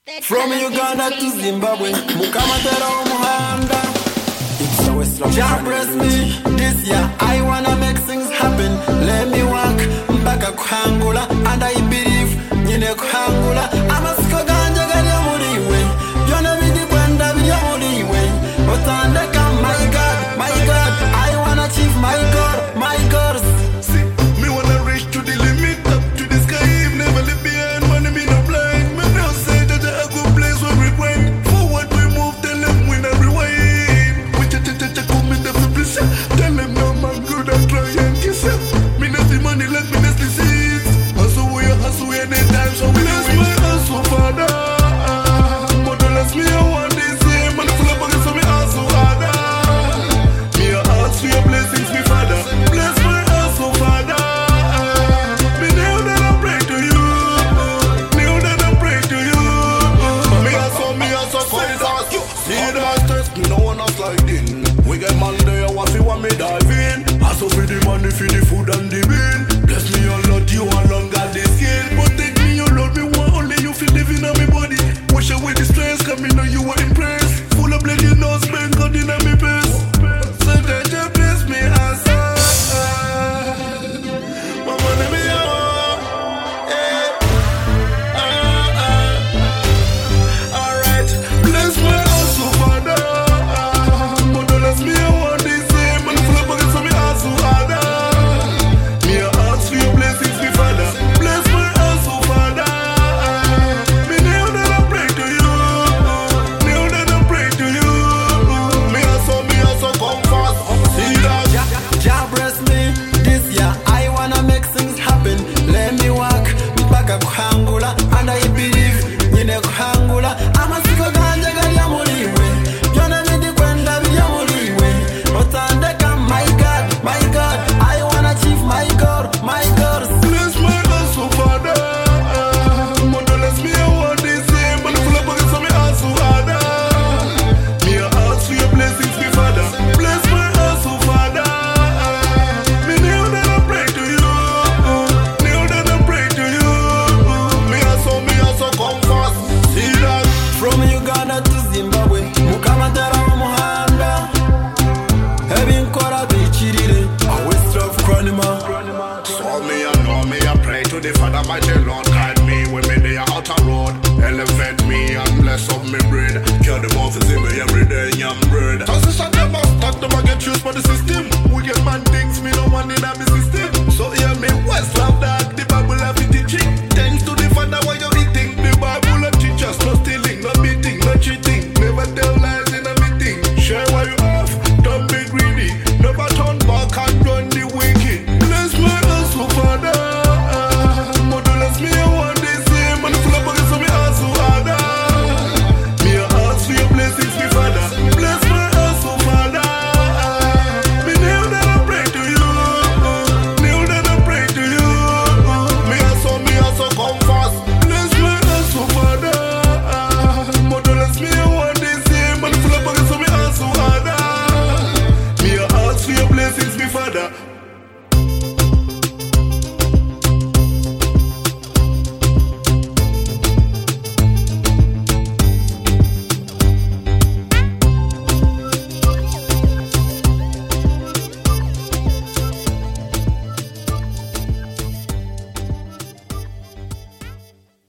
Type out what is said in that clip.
From Uganda to Zimbabwe, Mukamatera Umuhanda. It's always strong. Jah bless me this year. I wanna make things happen. Let me walk mpaka kuhangula, and I believe nyine kuhangula. Amasiko ganje gali muliwe, byona bidi kwenda bya muliwe. Otandeka my God, I wanna achieve my goals. See, me wanna reach to the limit, up to the sky, never leave behind. Money me no blind. Me now say that a good place where we grind. Forward we move, tell them we not rewind. We come in the publisher, tell them no man good and try and kiss it. Me not the money, let me not the seeds. Hustle we anytime, so we bless my hustle, father. Mother bless me, I want this same. Man full of pockets, so me hustle harder. Me a ask for your blessings, me father. Bless my hustle, father. Me know that I pray to you. Know that I pray to you. Me hustle, fight us. See that test, me no one else like this. We get man there, what you want me dive in. Hustle for the money, for the food and the bill. Bless me a lot, you alone.